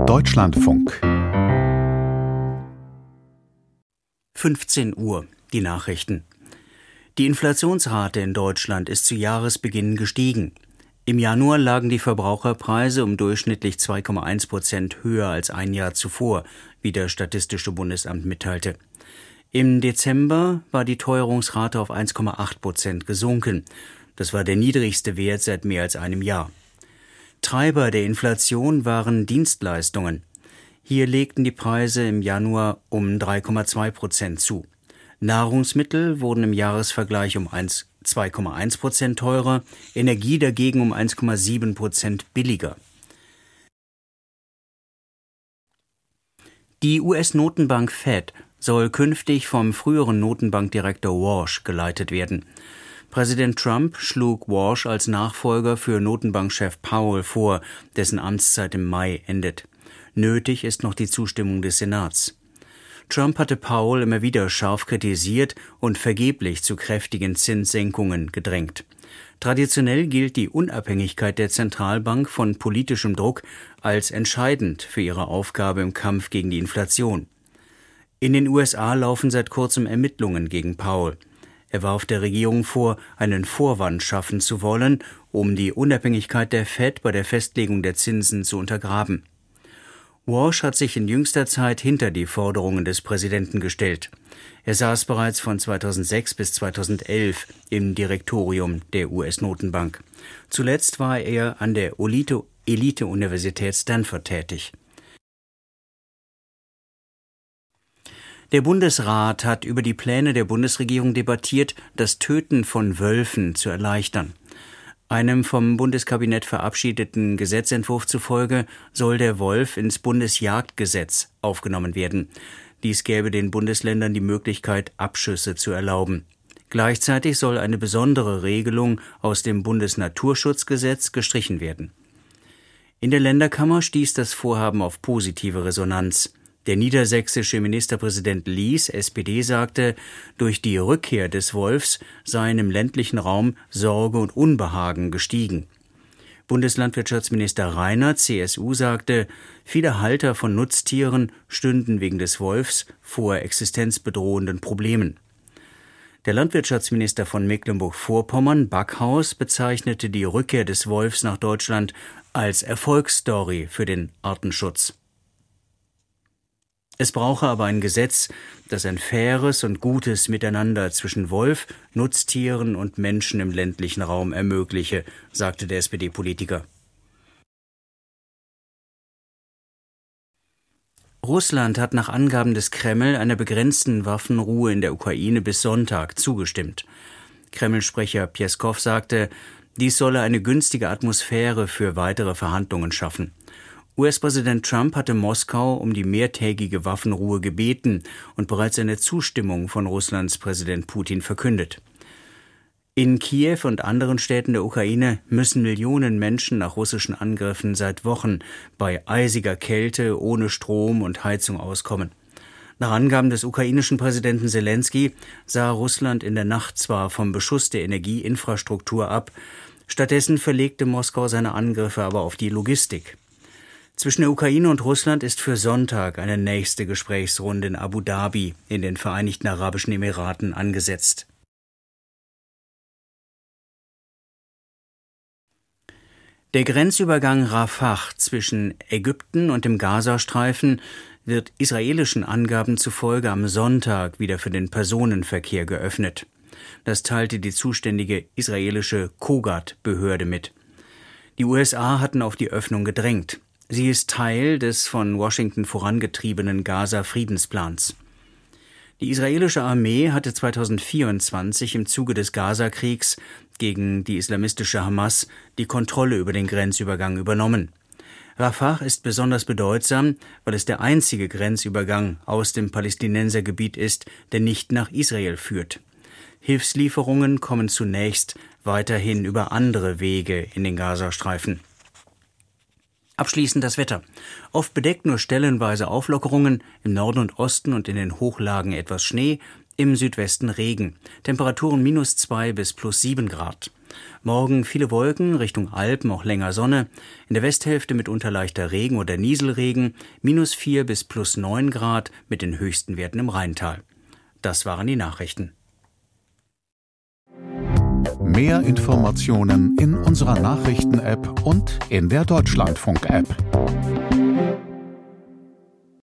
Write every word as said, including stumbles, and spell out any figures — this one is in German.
Deutschlandfunk. fünfzehn Uhr, die Nachrichten. Die Inflationsrate in Deutschland ist zu Jahresbeginn gestiegen. Im Januar lagen die Verbraucherpreise um durchschnittlich zwei Komma eins Prozent höher als ein Jahr zuvor, wie das Statistische Bundesamt mitteilte. Im Dezember war die Teuerungsrate auf eins Komma acht Prozent gesunken. Das war der niedrigste Wert seit mehr als einem Jahr. Treiber der Inflation waren Dienstleistungen. Hier legten die Preise im Januar um drei Komma zwei Prozent zu. Nahrungsmittel wurden im Jahresvergleich um zwei Komma eins Prozent teurer, Energie dagegen um eins Komma sieben Prozent billiger. Die U S-Notenbank Fed soll künftig vom früheren Notenbankdirektor Warsh geleitet werden. Präsident Trump schlug Warsh als Nachfolger für Notenbankchef Powell vor, dessen Amtszeit im Mai endet. Nötig ist noch die Zustimmung des Senats. Trump hatte Powell immer wieder scharf kritisiert und vergeblich zu kräftigen Zinssenkungen gedrängt. Traditionell gilt die Unabhängigkeit der Zentralbank von politischem Druck als entscheidend für ihre Aufgabe im Kampf gegen die Inflation. In den U S A laufen seit kurzem Ermittlungen gegen Powell. Er warf der Regierung vor, einen Vorwand schaffen zu wollen, um die Unabhängigkeit der Fed bei der Festlegung der Zinsen zu untergraben. Warsh hat sich in jüngster Zeit hinter die Forderungen des Präsidenten gestellt. Er saß bereits von zweitausendsechs bis zweitausendelf im Direktorium der U S-Notenbank. Zuletzt war er an der Elite-Universität Stanford tätig. Der Bundesrat hat über die Pläne der Bundesregierung debattiert, das Töten von Wölfen zu erleichtern. Einem vom Bundeskabinett verabschiedeten Gesetzentwurf zufolge soll der Wolf ins Bundesjagdgesetz aufgenommen werden. Dies gäbe den Bundesländern die Möglichkeit, Abschüsse zu erlauben. Gleichzeitig soll eine besondere Regelung aus dem Bundesnaturschutzgesetz gestrichen werden. In der Länderkammer stieß das Vorhaben auf positive Resonanz. Der niedersächsische Ministerpräsident Lies, S P D, sagte, durch die Rückkehr des Wolfs seien im ländlichen Raum Sorge und Unbehagen gestiegen. Bundeslandwirtschaftsminister Reinert, C S U, sagte, viele Halter von Nutztieren stünden wegen des Wolfs vor existenzbedrohenden Problemen. Der Landwirtschaftsminister von Mecklenburg-Vorpommern, Backhaus, bezeichnete die Rückkehr des Wolfs nach Deutschland als Erfolgsstory für den Artenschutz. Es brauche aber ein Gesetz, das ein faires und gutes Miteinander zwischen Wolf, Nutztieren und Menschen im ländlichen Raum ermögliche, sagte der S P D-Politiker. Russland hat nach Angaben des Kreml einer begrenzten Waffenruhe in der Ukraine bis Sonntag zugestimmt. Kreml-Sprecher Pjeskow sagte, dies solle eine günstige Atmosphäre für weitere Verhandlungen schaffen. U S-Präsident Trump hatte Moskau um die mehrtägige Waffenruhe gebeten und bereits eine Zustimmung von Russlands Präsident Putin verkündet. In Kiew und anderen Städten der Ukraine müssen Millionen Menschen nach russischen Angriffen seit Wochen bei eisiger Kälte ohne Strom und Heizung auskommen. Nach Angaben des ukrainischen Präsidenten Selenskyj sah Russland in der Nacht zwar vom Beschuss der Energieinfrastruktur ab, stattdessen verlegte Moskau seine Angriffe aber auf die Logistik. Zwischen der Ukraine und Russland ist für Sonntag eine nächste Gesprächsrunde in Abu Dhabi in den Vereinigten Arabischen Emiraten angesetzt. Der Grenzübergang Rafah zwischen Ägypten und dem Gazastreifen wird israelischen Angaben zufolge am Sonntag wieder für den Personenverkehr geöffnet. Das teilte die zuständige israelische Kogat-Behörde mit. Die U S A hatten auf die Öffnung gedrängt. Sie ist Teil des von Washington vorangetriebenen Gaza-Friedensplans. Die israelische Armee hatte zweitausendvierundzwanzig im Zuge des Gaza-Kriegs gegen die islamistische Hamas die Kontrolle über den Grenzübergang übernommen. Rafah ist besonders bedeutsam, weil es der einzige Grenzübergang aus dem Palästinensergebiet ist, der nicht nach Israel führt. Hilfslieferungen kommen zunächst weiterhin über andere Wege in den Gazastreifen. Abschließend das Wetter. Oft bedeckt, nur stellenweise Auflockerungen, im Norden und Osten und in den Hochlagen etwas Schnee, im Südwesten Regen. Temperaturen minus zwei bis plus sieben Grad. Morgen viele Wolken, Richtung Alpen auch länger Sonne, in der Westhälfte mitunter leichter Regen oder Nieselregen, minus vier bis plus neun Grad mit den höchsten Werten im Rheintal. Das waren die Nachrichten. Mehr Informationen in unserer Nachrichten-App und in der Deutschlandfunk-App.